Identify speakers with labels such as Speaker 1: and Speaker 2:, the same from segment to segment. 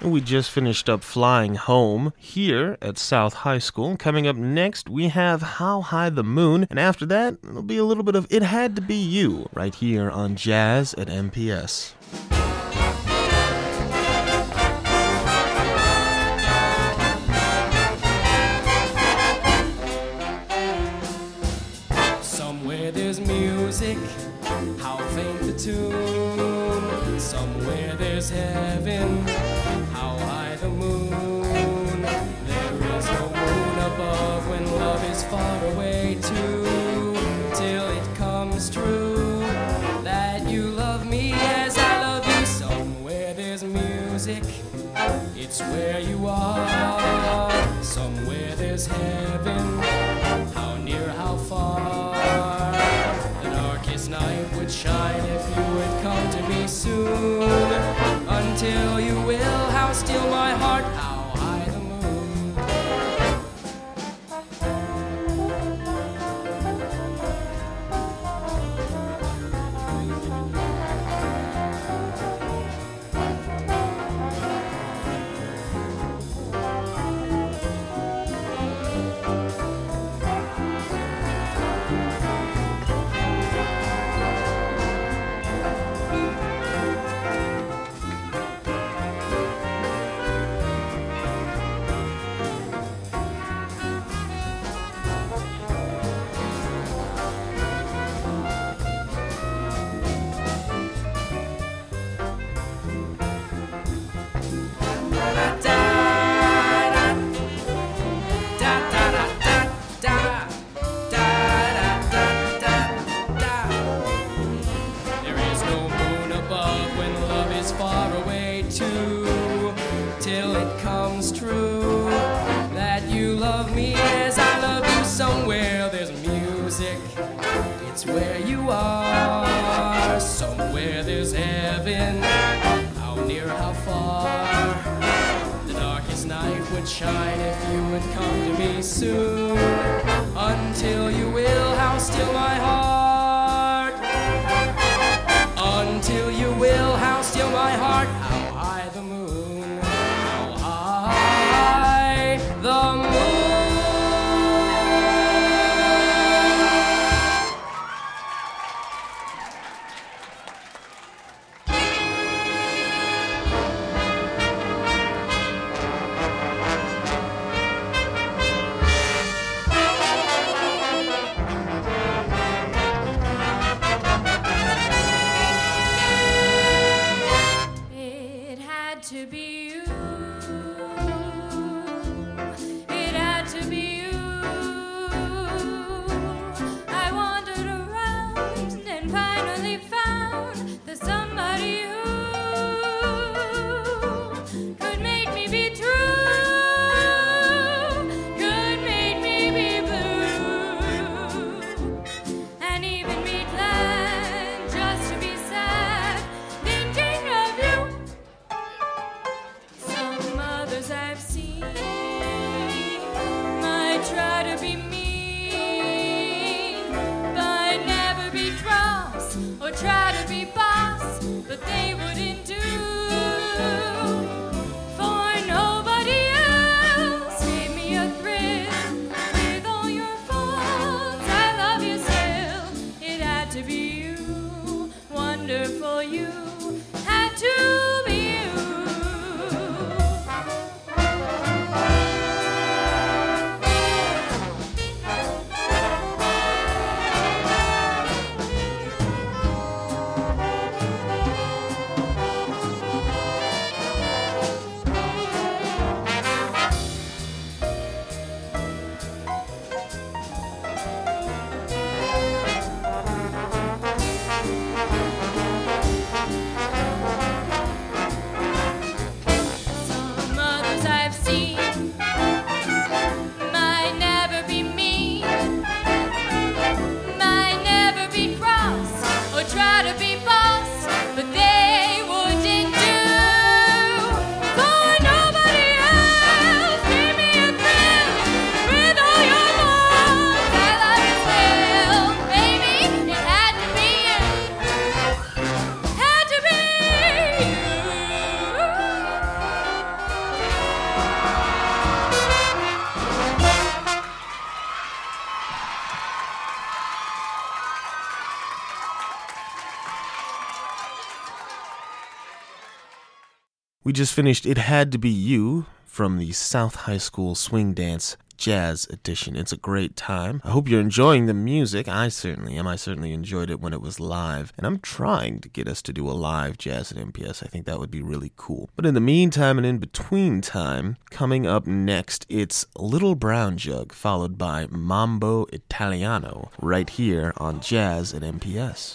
Speaker 1: We just finished up Flying Home here at South High School. Coming up next, we have How High the Moon, and after that, it'll be a little bit of It Had to Be You right here on Jazz at MPS.
Speaker 2: Somewhere there's music, how faint the tune. Somewhere there's heaven, how high the moon. There is no moon above when love is far away too. Till it comes true that you love me as I love you. Somewhere there's music, it's where you are. Somewhere there's heaven, how near, how far. The darkest night would shine if you would come to me soon. Until you will, how still my heart, how high the moon. Till it comes true that you love me as I love you. Somewhere there's music, it's where you are. Somewhere there's heaven, how near, how far. The darkest night would shine if you would come to me soon. Until you will, how still my heart. Until you will, how still my heart. How high the moon, how high the moon.
Speaker 3: It had to be you. It had to be you. I wandered around and finally found the somebody who could make me be true, could make me be blue, and even be glad just to be sad thinking of you. Some others
Speaker 1: We just finished It Had to Be You from the South High School Swing Dance Jazz Edition. It's a great time. I hope you're enjoying the music. I certainly am. I certainly enjoyed it when it was live. And I'm trying to get us to do a live Jazz at MPS. I think that would be really cool. But in the meantime and in between time, coming up next, it's Little Brown Jug, followed by Mambo Italiano, right here on Jazz at MPS.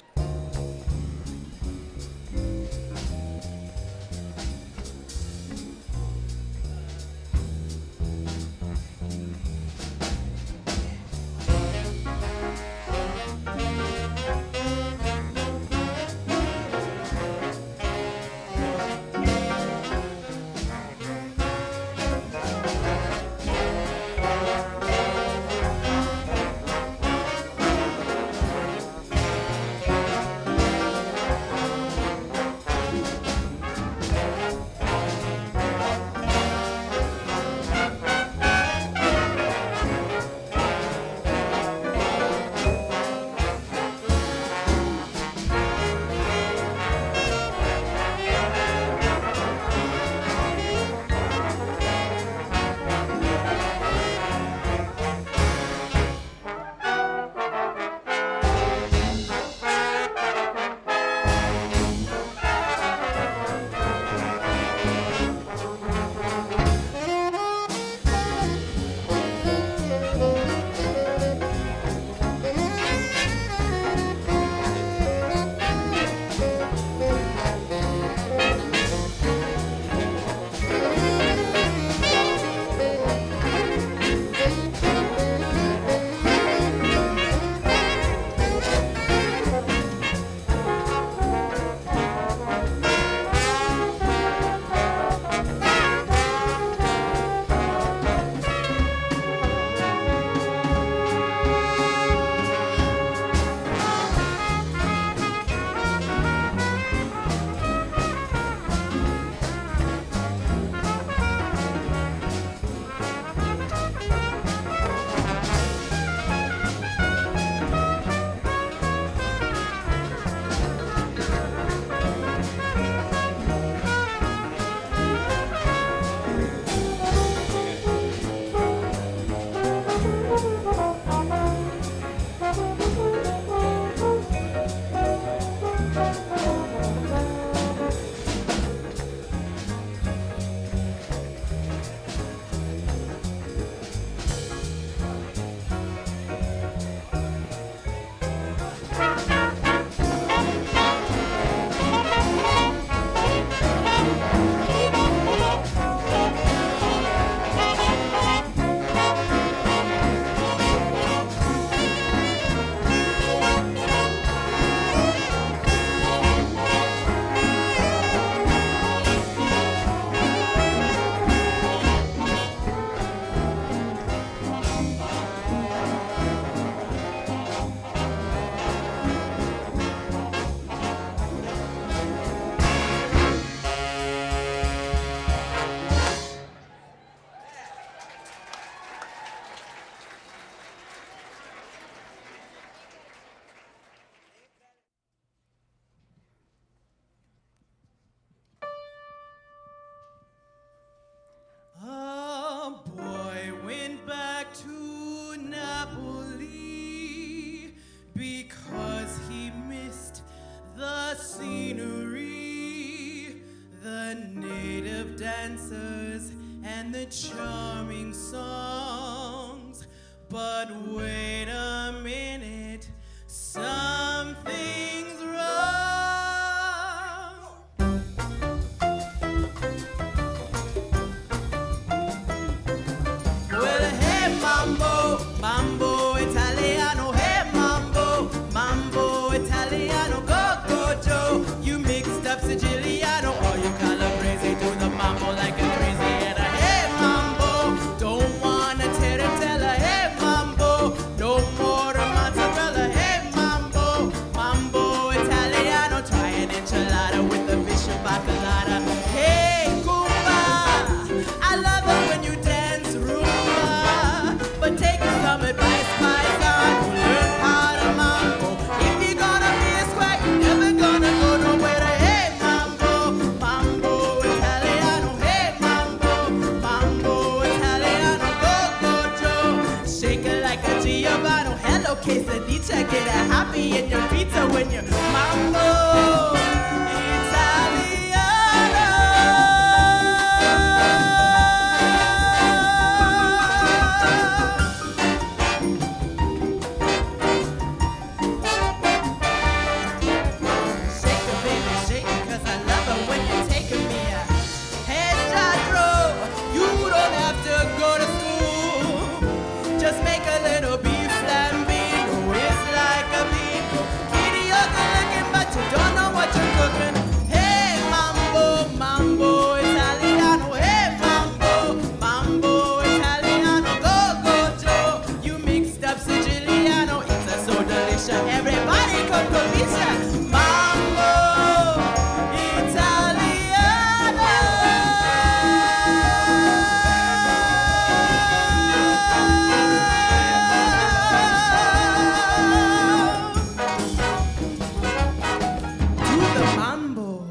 Speaker 4: dancers and the charming songs. But wait a minute, something's wrong. Well, hey, mambo, mambo Italiano, hey, mambo, mambo Italiano, go, go, Joe, you mixed up Siciliano, or you calabrese to the mambo like a crazy and a hey, mambo, don't wanna tarantella, hey, mambo, no more mozzarella, hey, mambo, get happy in your pizza when you mambo everybody come to pizza. Mambo Italiano. To the mambo.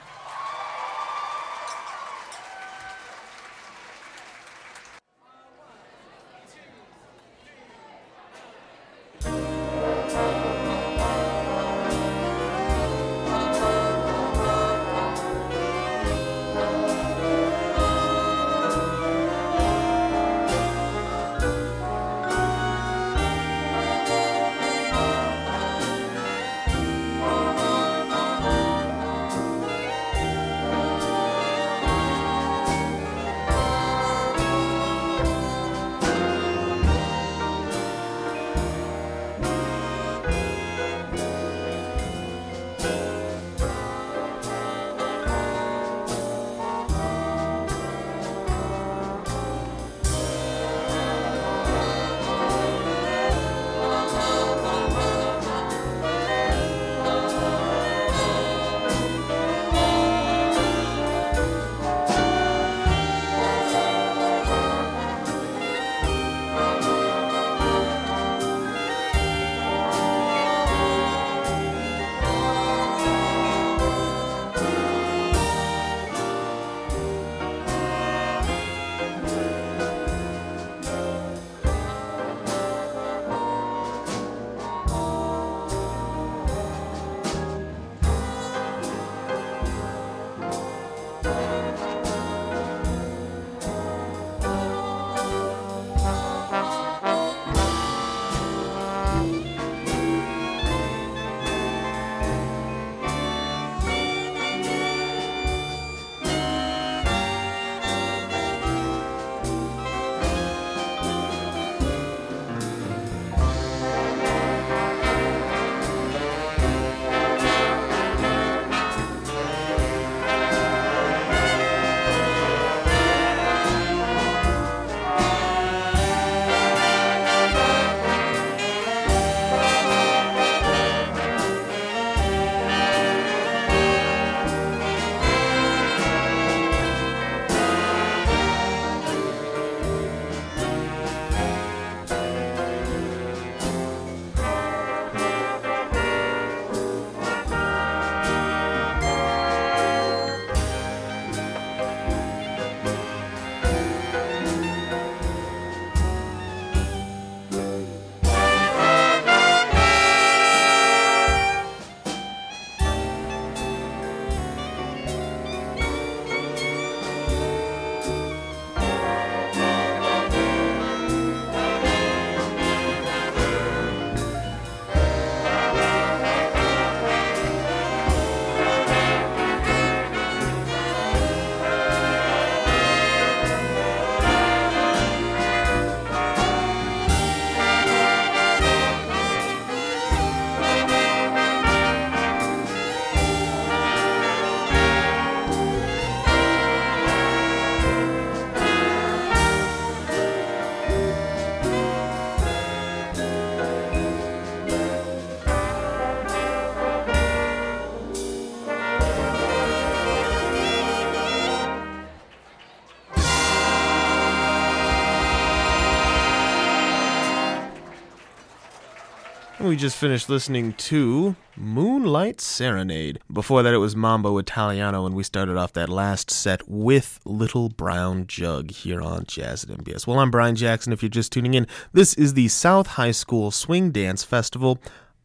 Speaker 1: We just finished listening to Moonlight Serenade. Before that, it was Mambo Italiano, and we started off that last set with Little Brown Jug here on Jazz at MBS. Well, I'm Brian Jackson. If you're just tuning in, this is the South High School Swing Dance Festival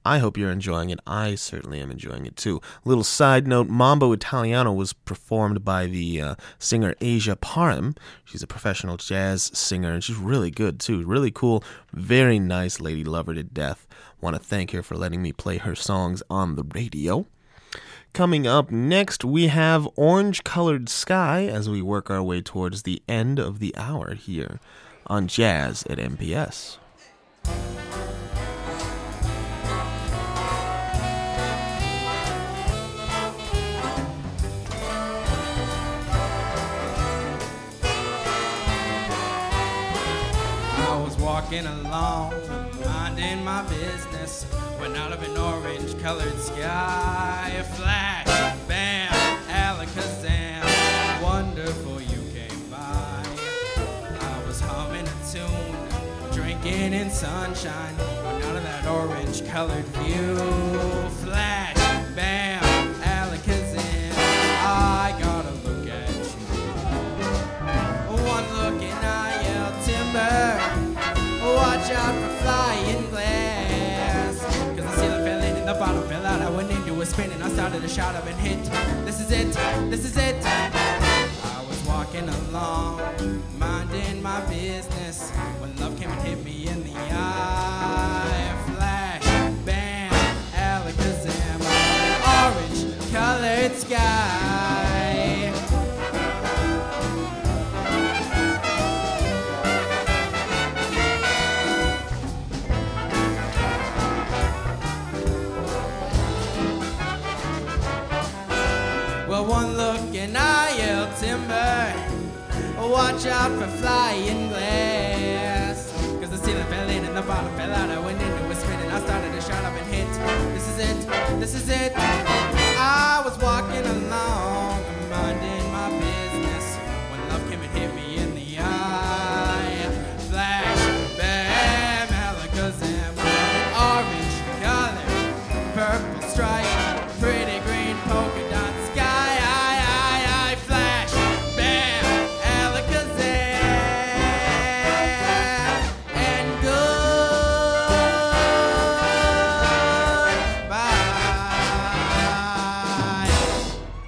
Speaker 1: I hope you're enjoying it. I certainly am enjoying it too. Little side note, Mambo Italiano was performed by the singer Asia Parham. She's a professional jazz singer, and she's really good too. Really cool, very nice lady, love her to death. Want to thank her for letting me play her songs on the radio. Coming up next, we have Orange Colored Sky as we work our way towards the end of the hour here on Jazz at MPS.
Speaker 4: Walking along, minding my business, when out of an orange-colored sky, flash, bam, alakazam, wonderful you came by. I was humming a tune, drinking in sunshine, when out of that orange-colored view, flash, bam, alakazam, I gotta look at you. One look and I yell timber. Watch out for flying glass. Cause the ceiling fell in and the bottom fell out. I went into a spin and I started to shout up and hit. This is it, this is it. I was walking along, minding my business, when love came and hit me in the eye. Flash, bam, alakazam, orange colored sky. Well, one look and I yelled timber. Watch out for flying glass. Cause the ceiling fell in and the bottom fell out. I went into a spin and I started to shout up and hit. This is it, this is it. I was walking along, minding my business, when love came and hit me in the eye. Flash, bam, alakazam, orange color, purple stripe, pretty green polka dot sky. Flash, bam, alakazam, and goodbye.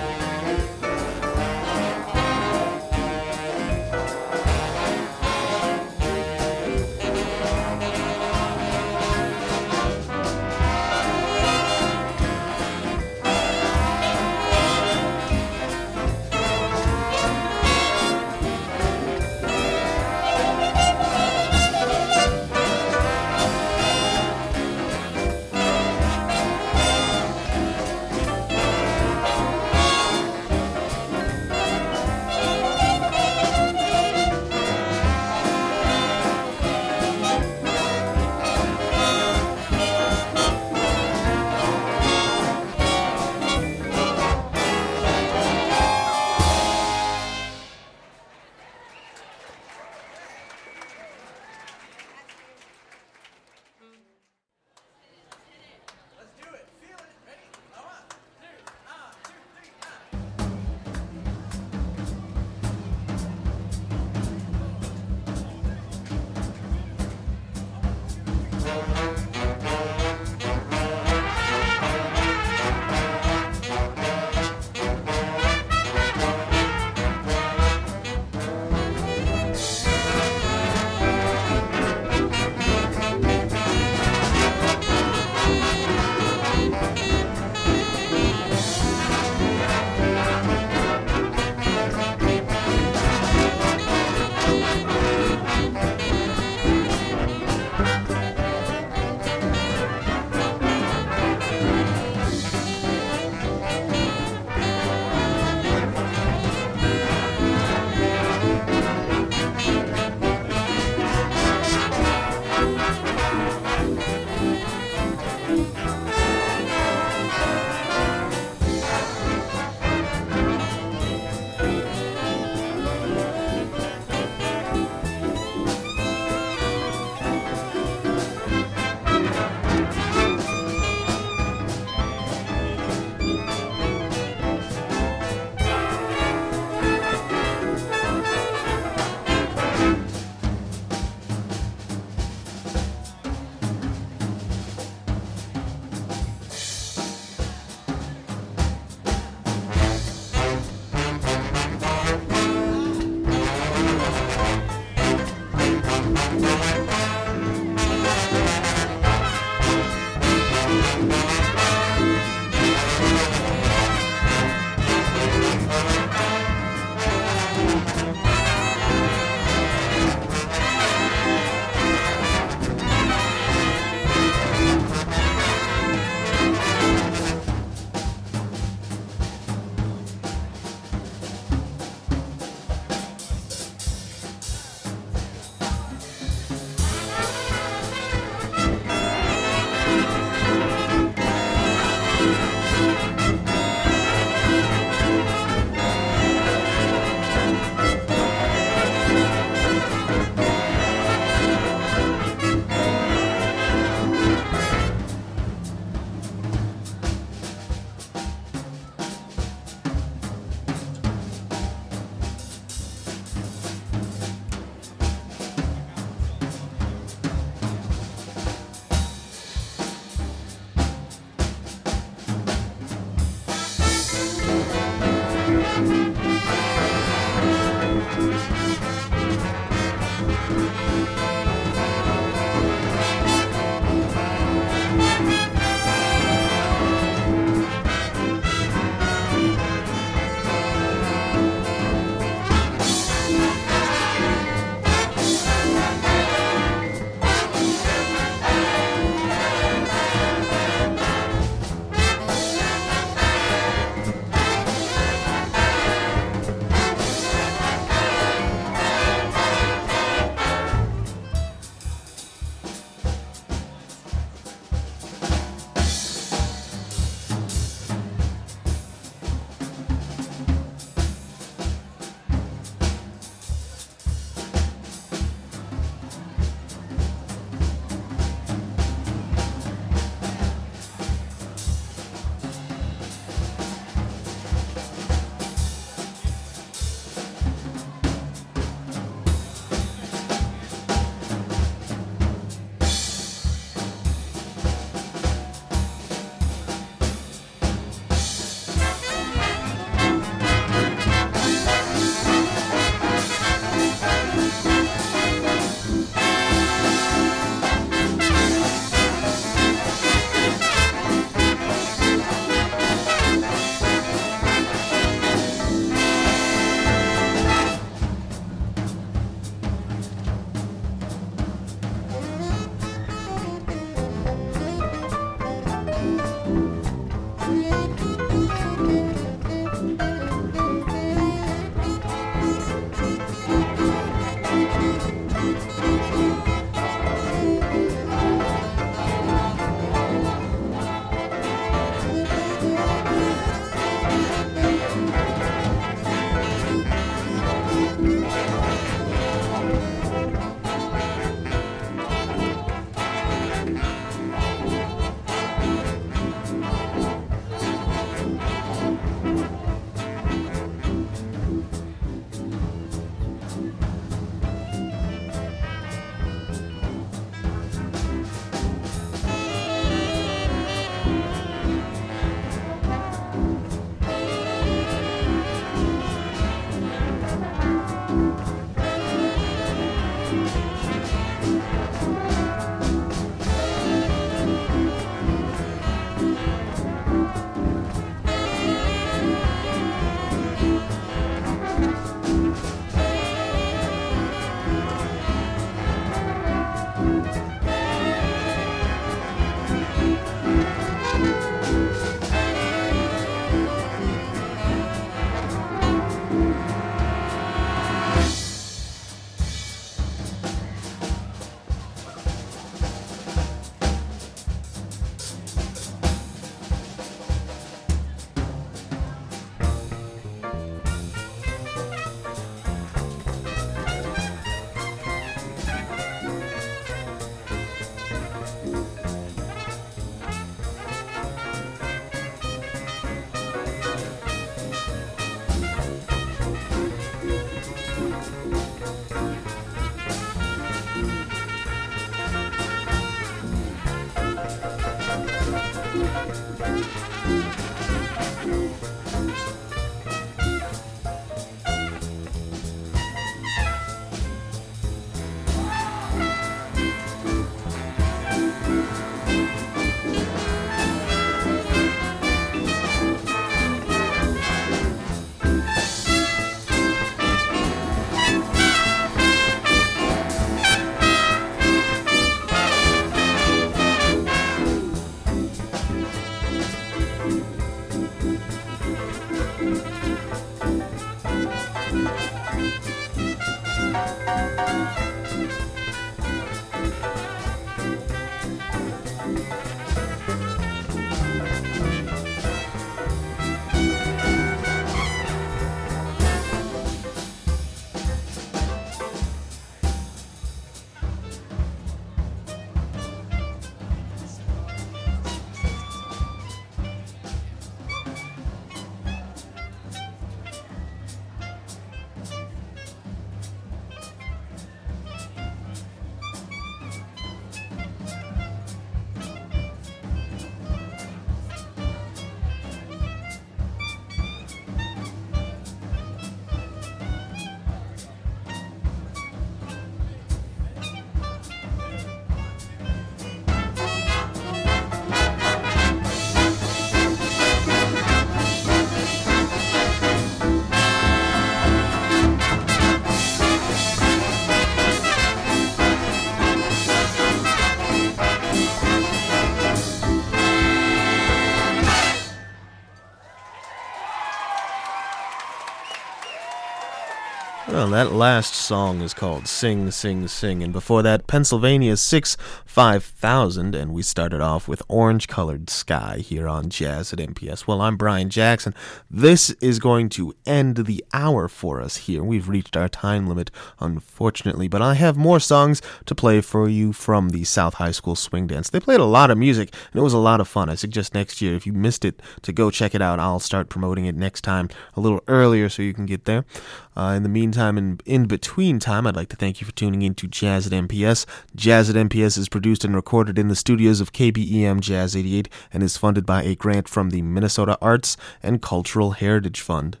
Speaker 1: Well, that last song is called Sing, Sing, Sing, and before that, Pennsylvania 6-5000, and we started off with Orange Colored Sky here on Jazz at MPS. Well, I'm Brian Jackson. This is going to end the hour for us here. We've reached our time limit, unfortunately, but I have more songs to play for you from the South High School Swing Dance. They played a lot of music, and it was a lot of fun. I suggest next year, if you missed it, to go check it out. I'll start promoting it next time a little earlier so you can get there. In the meantime, in between time, I'd like to thank you for tuning in to Jazz at MPS. Jazz at MPS is produced and recorded in the studios of KBEM Jazz 88 and is funded by a grant from the Minnesota Arts and Cultural Heritage Fund.